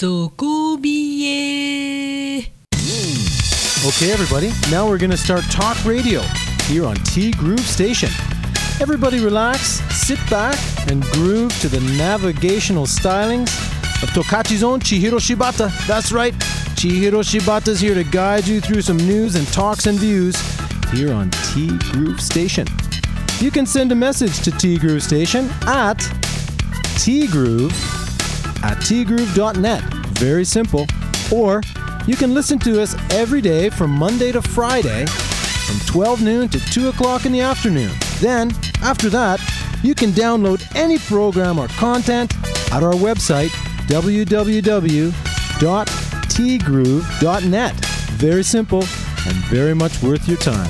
底冷え。 Okay, everybody, now we're going to start talk radio here on T Groove Station. Everybody relax, sit back, and groove to the navigational stylings of Tokachi's own Chihiro Shibata. That's right, Chihiro Shibata's here to guide you through some news and talks and views here on T Groove Station. You can send a message to T Groove Station at tgroove@tgroove.net. Very simple. Or you can listen to us every day from Monday to Friday from 12 noon to 2 o'clock in the afternoon. Then, after that, you can download any program or content at our website, www.tgroove.net. Very simple and very much worth your time.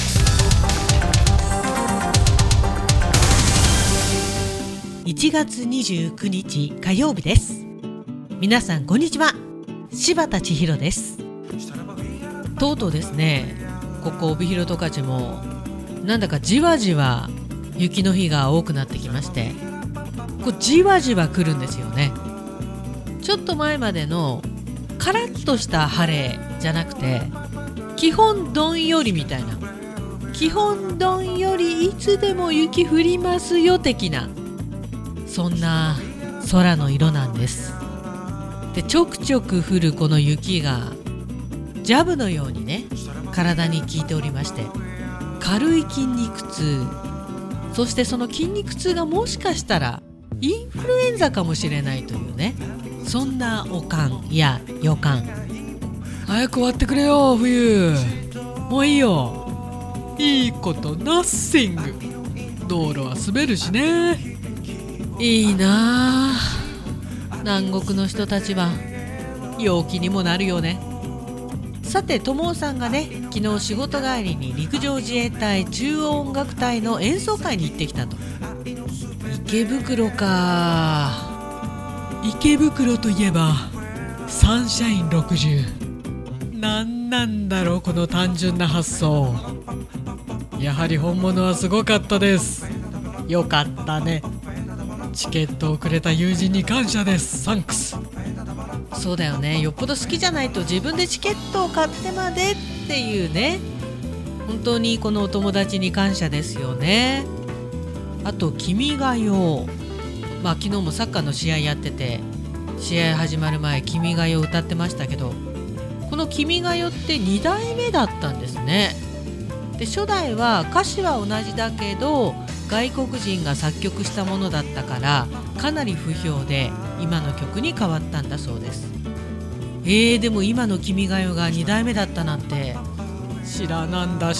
1月29日火曜日です。皆さんこんにちは。柴田千尋です。とうとうですね、ここ帯広十勝もなんだかじわじわ雪の日が多くなってきまして、こうじわじわ来るんですよね。ちょっと前までのカラッとした晴れじゃなくて、基本どんよりみたいな、基本どんよりいつでも雪降りますよ的な、そんな空の色なんです。で、ちょくちょく降るこの雪がジャブのようにね、体に効いておりまして、軽い筋肉痛、そしてその筋肉痛がもしかしたらインフルエンザかもしれないというね、そんなお感や予感。早く終わってくれよ冬、もういいよ。いいことナッシング。道路は滑るしね。いいなあ、南国の人たちは陽気にもなるよね。さて、友尾さんがね、昨日仕事帰りに陸上自衛隊中央音楽隊の演奏会に行ってきたと。池袋か。池袋といえばサンシャイン60。なんだろうこの単純な発想。やはり本物はすごかったです。よかったね。チケットをくれた友人に感謝です。サンクス。そうだよね、よっぽど好きじゃないと自分でチケットを買ってまでっていうね、本当にこのお友達に感謝ですよね。あと君が代、昨日もサッカーの試合やってて、試合始まる前君が代を歌ってましたけど、この君が代って2代目だったんですね。で、初代は歌詞は同じだけど外国人が作曲したものだったからかなり不評で今の曲に変わったんだそうです。でも今の君が代が2代目だったなんて知らなんだ。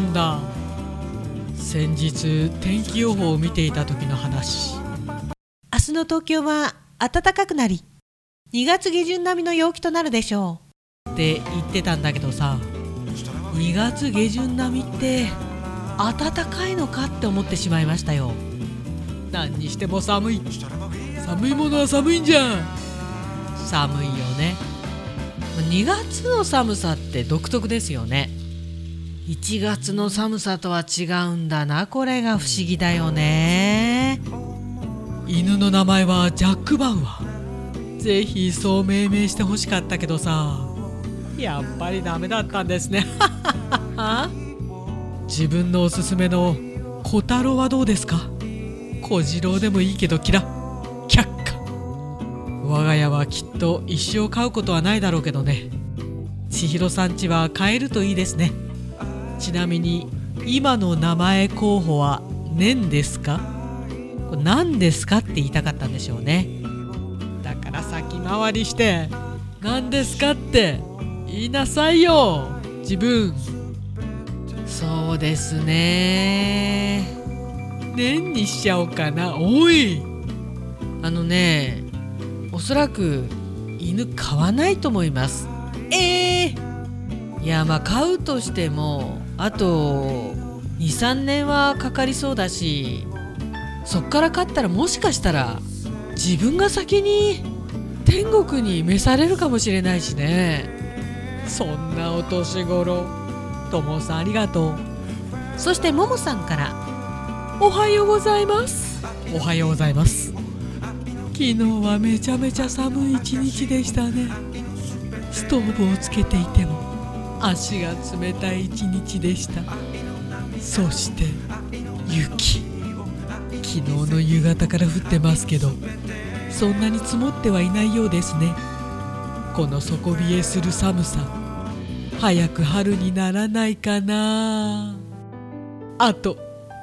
先日天気予報を見ていた時の話。明日の東京は暖かくなり2月下旬並みの陽気となるでしょうって言ってたんだけどさ、2月下旬並みって暖かいのかって思ってしまいましたよ。何にしても寒いものは寒いんじゃん。寒いよね。2月の寒さって独特ですよね。1月の寒さとは違うんだな、これが不思議だよね。犬の名前はジャック・バウアー。ぜひそう命名してほしかったけどさ、やっぱりダメだったんですね。自分のおすすめの小太郎はどうですか。小次郎でもいいけどキラ却下。我が家はきっと一生飼うことはないだろうけどね。千尋さん家は飼えるといいですね。ちなみに今の名前候補は何ですか。何ですかって言いたかったんでしょうね。だから先回りして何ですかって言いなさいよ自分。そうですね、年にしちゃおうかな。おい、おそらく犬飼わないと思います。いや、飼うとしてもあと 2,3 年はかかりそうだし、そっから飼ったらもしかしたら自分が先に天国に召されるかもしれないしね。そんなお年頃。ともさんありがとう。そしてももさんからおはようございます。おはようございます。 昨日はめちゃめちゃ寒い一日でしたね。ストーブをつけていても足が冷たい一日でした。そして雪、昨日の夕方から降ってますけど、そんなに積もってはいないようですね。この底冷えする寒さ、早く春にならないかな。あと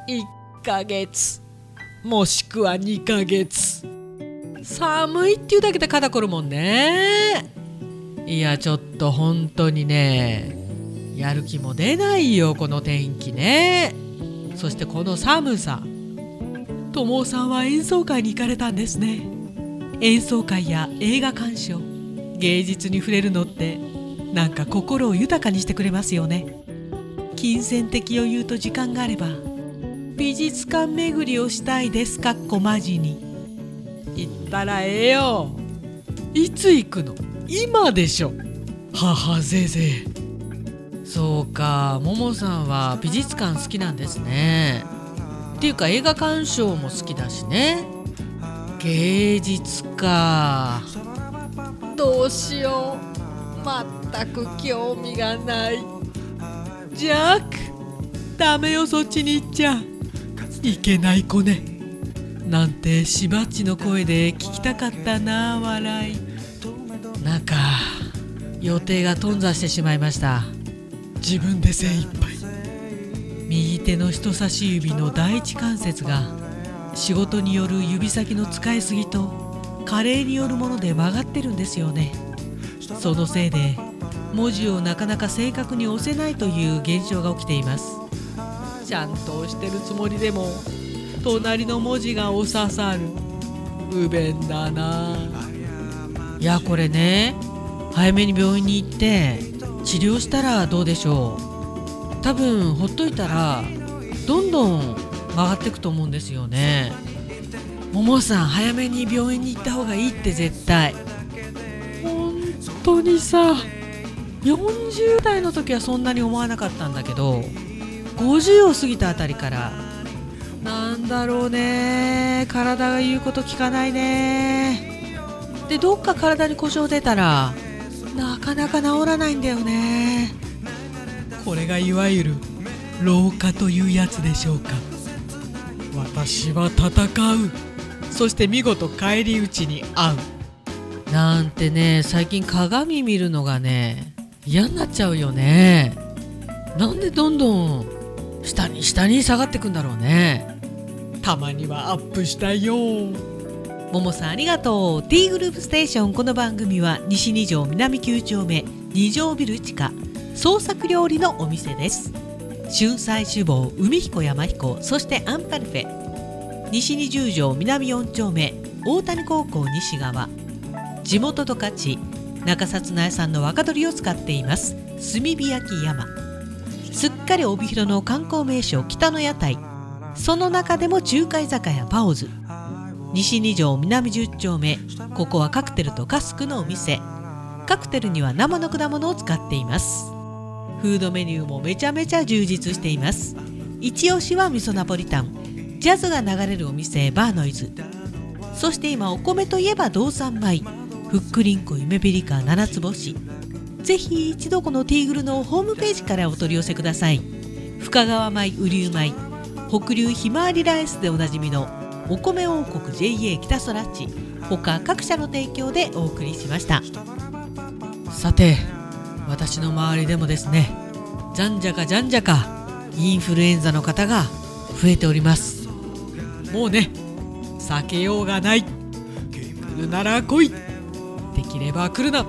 1ヶ月もしくは2ヶ月。寒いっていうだけで肩こるもんね。いやちょっと本当にね、やる気も出ないよこの天気ね。そしてこの寒さ。友さんは演奏会に行かれたんですね。演奏会や映画鑑賞、芸術に触れるのってなんか心を豊かにしてくれますよね。金銭的余裕と時間があれば美術館巡りをしたいです。かっこマジに。行ったらええよ。いつ行くの？今でしょ。ははぜぜ。そうか、ももさんは美術館好きなんですね。っていうか映画鑑賞も好きだしね。芸術か。どうしよう、全く興味がない。ジャック、ダメよ、そっちに行っちゃいけない子ね。なんてしばっちの声で聞きたかったな。笑い。なんか予定が頓挫してしまいました。自分で精一杯。右手の人差し指の第一関節が仕事による指先の使いすぎと加齢によるもので曲がってるんですよね。そのせいで文字をなかなか正確に押せないという現象が起きています。ちゃんと押してるつもりでも隣の文字が押ささる。不便だな。いやこれね、早めに病院に行って治療したらどうでしょう。多分ほっといたらどんどん曲がっていくと思うんですよね。ももさん早めに病院に行った方がいいって絶対。本当にさ、40代の時はそんなに思わなかったんだけど、50を過ぎたあたりからなんだろうね、体が言うこと聞かないね。でどっか体に故障出たらなかなか治らないんだよね。これがいわゆる老化というやつでしょうか。私は戦う、そして見事返り討ちに遭うなんてね。最近鏡見るのがね嫌になっちゃうよね。なんでどんどん下に下がってくんだろうね。たまにはアップしたいよ。ももさんありがとう。 T グループステーション。この番組は西2条南9丁目2条ビル地下創作料理のお店です。春菜酒坊、海彦山彦、そしてアンパルフェ。西20条南4丁目大谷高校西側。地元十勝中札内産の若鶏を使っています炭火焼き山。すっかり帯広の観光名所北の屋台、その中でも中華居酒屋パオズ。西2条南10丁目、ここはカクテルとカスクのお店。カクテルには生の果物を使っています。フードメニューもめちゃめちゃ充実しています。一押しは味噌ナポリタン、ジャズが流れるお店バーノイズ。そして今お米といえば道産米、ふっくりんこ夢ピリカ七つ星。ぜひ一度このティーグルのホームページからお取り寄せください。深川米、雨竜米、北流ひまわりライスでおなじみのお米王国 JA 北空地、他各社の提供でお送りしました。さて私の周りでもですね、じゃんじゃかインフルエンザの方が増えております。もうね避けようがない。来るなら来い、できれば来るな。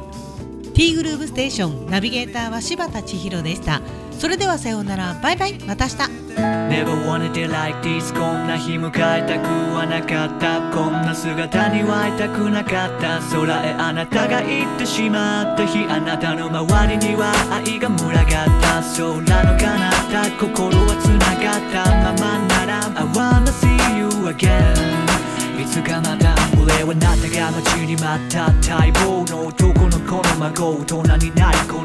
T グループステーション、ナビゲーターは柴田千尋でした。それではさようなら、バイバイ、また明日。 Never wanted it like this こんな日迎えたくはなかった、こんな姿には会いたくなかった。空へあなたが行ってしまった日、あなたの周りには愛が群がった。空の彼方、心はつながったままなら I wanna see you again。いつかまた俺はあなたが待ちに待った待望の男の子の孫、大人になりこの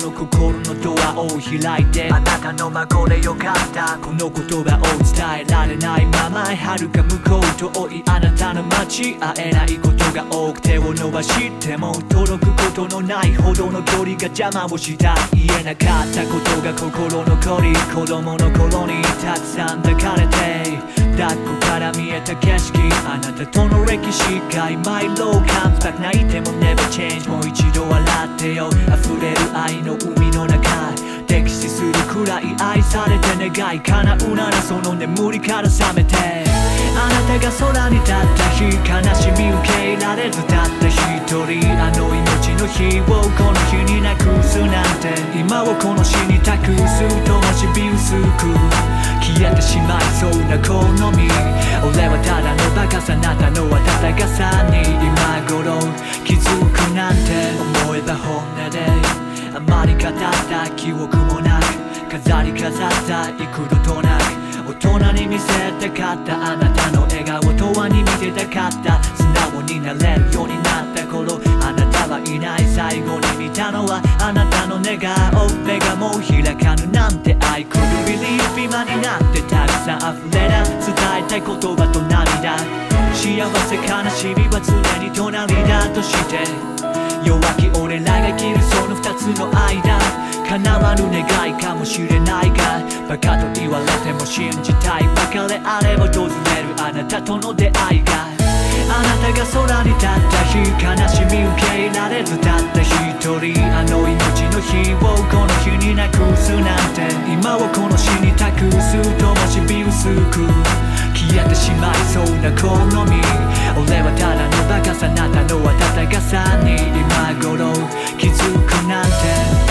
の心のドアを開いて、あなたの孫でよかった。この言葉を伝えられないまま、遥か向こう遠いあなたの街、会えないことが多く手を伸ばしても届くことのないほどの距離が邪魔をした。言えなかったことが心残り、子供の頃にたくさん抱かれて、抱っこから見えた景色、あなたとの歴史が今色を感じたく泣いても never change。 もう一度笑ってよ、溢れる愛の海の中、溺死するくらい愛されて願い叶うならその眠りから覚めて、あなたが空に立った日、悲しみ受け入れられずたった一人、あの命の日をこの日になくすなんて、今をこの死に託す灯火薄く消えてしまいそうな好み、俺はただのバカさ、あなたの温かさに今頃気づくなんて、思えば本音であまり語った記憶もなく、飾り飾った幾度となく大人に見せたかった、あなたの笑顔とはに見てたかった。素直になれるようになった頃、あなたはいない。最後に見たのはあなたの寝顔、目がもう開かぬなんて、I could believe 今になってたくさん溢れた伝えたい言葉と涙、幸せ悲しみは常に隣だとして、弱き俺らが生きるその二つの間、叶わぬ願いかもしれないが、バカと言われても信じたい。別れあれば訪れるあなたとの出会いが、あなたが空に立った日、悲しみ受け入れられずたった一人、あの命の日をこの日になくすなんて、今をこの死に託す灯火薄く消えてしまいそうな好み、俺はただのバカさ、あなたの温かさに今頃気づくなんて。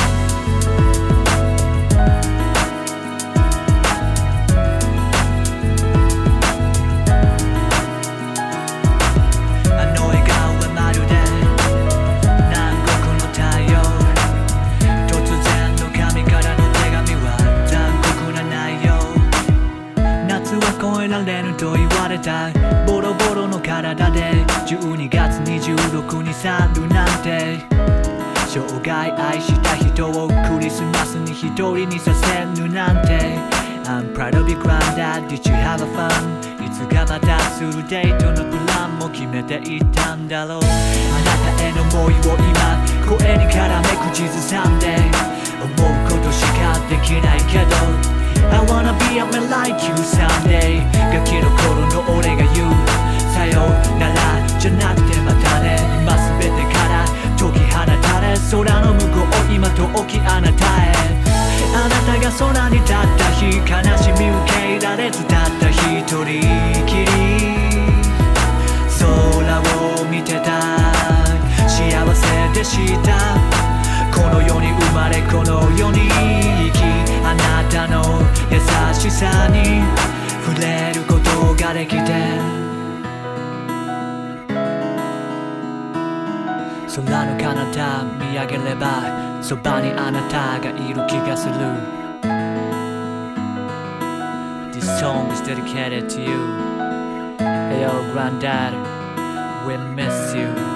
と言われたボロボロの体で12月26に去るなんて、生涯愛した人をクリスマスに一人にさせるなんて、 I'm proud of you granddad, did you have a fun? いつかまたするデートのプランも決めていたんだろう。あなたへの思いを今声に絡め口ずさんで、思うことしかできないけどI wanna be a man like you someday。 ガキの頃の俺が言うさよならじゃなくてまたね、今全てから解き放たれ、空の向こう今遠きあなたへ、あなたが空に立った日、悲しみ受け入れられずたった一人きり、空を見てた幸せでした。この世に生まれこの世に生き、あなたの優しさに触れることができて、空の彼方見上げればそばにあなたがいる気がする。 This song is dedicated to you. Hey yo granddad, we miss you.